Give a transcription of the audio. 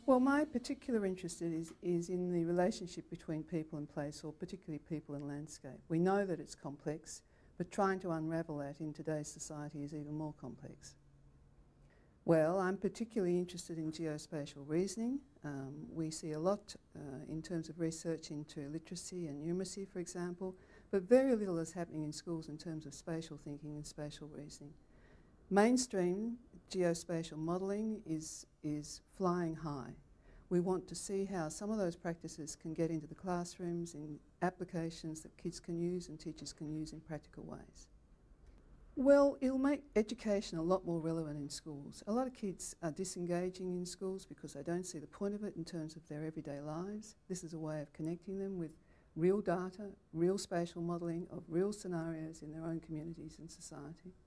Well, my particular interest is in the relationship between people and place, or particularly people and landscape. We know that it's complex, but trying to unravel that in today's society is even more complex. Well, I'm particularly interested in geospatial reasoning. We see a lot in terms of research into literacy and numeracy, for example, but very little is happening in schools in terms of spatial thinking and spatial reasoning. Mainstream geospatial modelling is flying high. We want to see how some of those practices can get into the classrooms in applications that kids can use and teachers can use in practical ways. Well, it'll make education a lot more relevant in schools. A lot of kids are disengaging in schools because they don't see the point of it in terms of their everyday lives. This is a way of connecting them with real data, real spatial modelling of real scenarios in their own communities and society.